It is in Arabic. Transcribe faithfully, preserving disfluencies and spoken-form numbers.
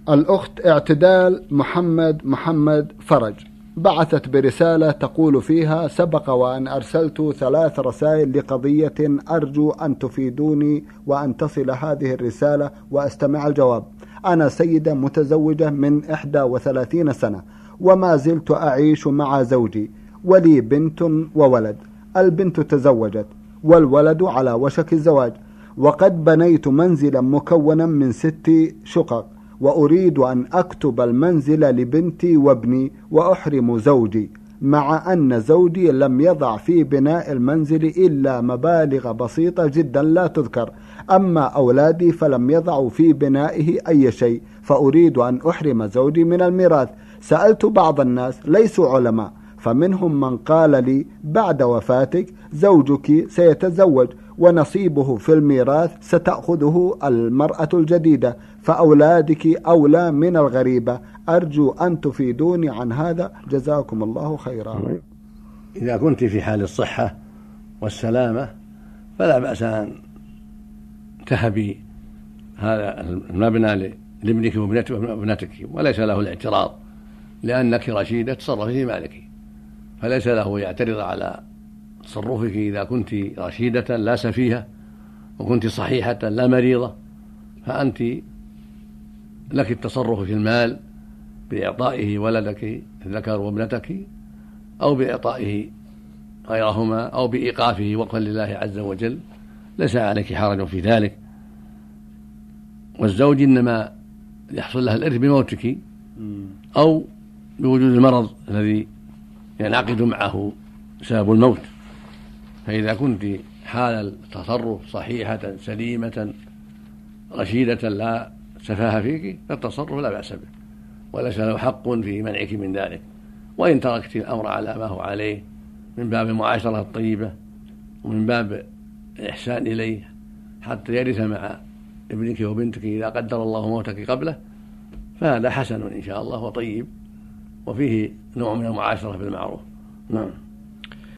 الأخت اعتدال محمد محمد فرج بعثت برسالة تقول فيها: سبق وأن أرسلت ثلاث رسائل لقضية، أرجو أن تفيدوني وأن تصل هذه الرسالة وأستمع الجواب. أنا سيدة متزوجة من إحدى وثلاثين سنة، وما زلت أعيش مع زوجي، ولي بنت وولد. البنت تزوجت والولد على وشك الزواج، وقد بنيت منزلا مكونا من ست شقق، وأريد أن أكتب المنزل لبنتي وابني وأحرم زوجي، مع أن زوجي لم يضع في بناء المنزل إلا مبالغ بسيطة جدا لا تذكر، أما أولادي فلم يضعوا في بنائه أي شيء، فأريد أن أحرم زوجي من الميراث. سألت بعض الناس ليسوا علماء، فمنهم من قال لي: بعد وفاتك زوجك سيتزوج ونصيبه في الميراث ستأخذه المرأة الجديدة، فأولادك أولى من الغريبة. أرجو أن تفيدوني عن هذا، جزاكم الله خيرا. إذا كنت في حال الصحة والسلامة فلا بأس أن تهبي هذا المبنى لابنك وابنتك، وليس له الاعتراض، لأنك رشيدة تصرفي في مالك، فليس له يعترض على تصرفك إذا كنت رشيدة لا سفيهة، وكنت صحيحة لا مريضة، فأنت لك التصرف في المال بإعطائه ولدك الذكر وابنتك، أو بإعطائه غيرهما، أو بإيقافه وقفا لله عز وجل، ليس عليك حرج في ذلك. والزوج إنما يحصل له الإرث بموتك أو بوجود المرض الذي ينعقد معه سبب الموت. فإذا كنت حال التصرف صحيحة سليمة رشيدة لا سفاهة فيك، فالتصرف لا بأس به، وليس له حق في منعك من ذلك. وإن تركت الأمر على ما هو عليه من باب المعاشرة الطيبة ومن باب الإحسان إليه حتى يرث مع ابنك وبنتك إذا قدر الله موتك قبله، فهذا حسن إن شاء الله وطيب، وفيه نوع من المعاشرة بالمعروف. نعم.